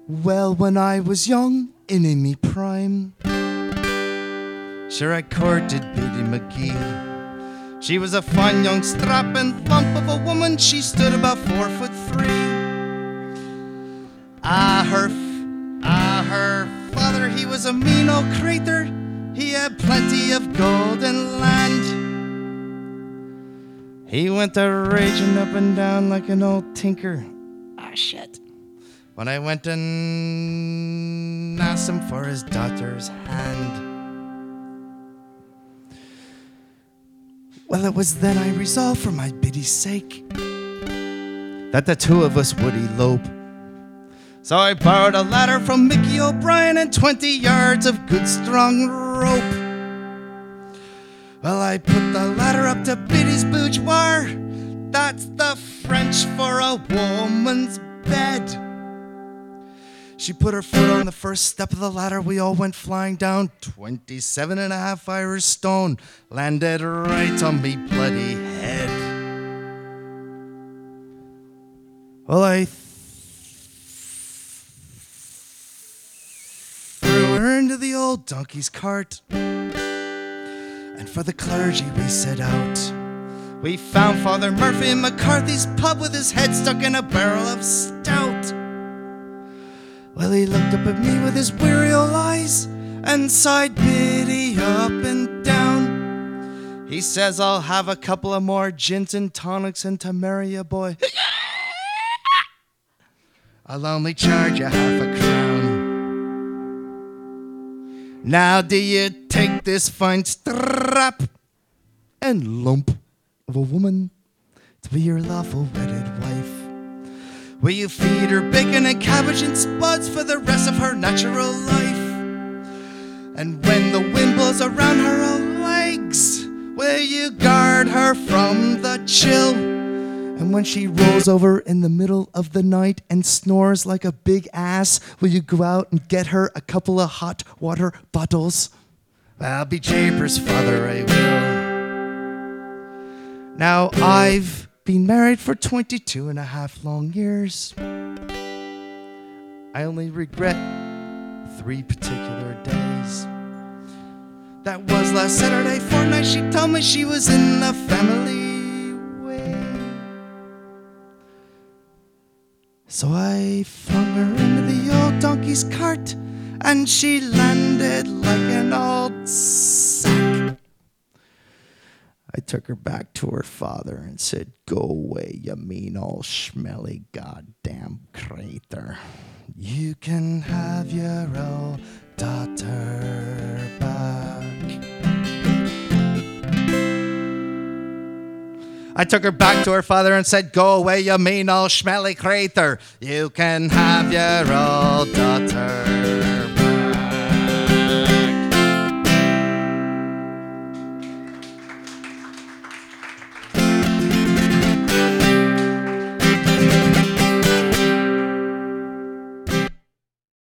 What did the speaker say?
Well, when I was young and in me prime, sure I courted Biddy McGee. She was a fine young strapping lump of a woman. She stood about 4'3". Her father, he was a mean old crater. He had plenty of gold and land. He went a raging up and down like an old tinker. Shit. When I went and asked him for his daughter's hand. Well, it was then I resolved for my Biddy's sake that the two of us would elope. So I borrowed a ladder from Mickey O'Brien and 20 yards of good strong rope. Well, I put the ladder up to Biddy's boudoir. That's the French for a woman's bed. She put her foot on the first step of the ladder. We all went flying down. 27.5 Irish stone landed right on me bloody head. Well, I threw her into the old donkey's cart. And for the clergy we set out. We found Father Murphy in McCarthy's pub with his head stuck in a barrel of stout. Well, he looked up at me with his weary old eyes and sighed Biddy up and down. He says, I'll have a couple of more gins and tonics and to marry you, boy, I'll only charge you half a crown. Now do you take this fine strap and lump of a woman to be your lawful wedded wife? Will you feed her bacon and cabbage and spuds for the rest of her natural life? And when the wind blows around her legs, will you guard her from the chill? And when she rolls over in the middle of the night and snores like a big ass, will you go out and get her a couple of hot water bottles? I'll be japers, Father, I will. Now I've been married for 22.5 long years. I only regret 3 particular days. That was last Saturday fortnight. She told me she was in the family way. So I flung her into the old donkey's cart, and she landed like an old sack. I took her back to her father and said, go away, you mean old schmelly goddamn crater. You can have your old daughter back. I took her back to her father and said, go away, you mean old schmelly crater. You can have your old daughter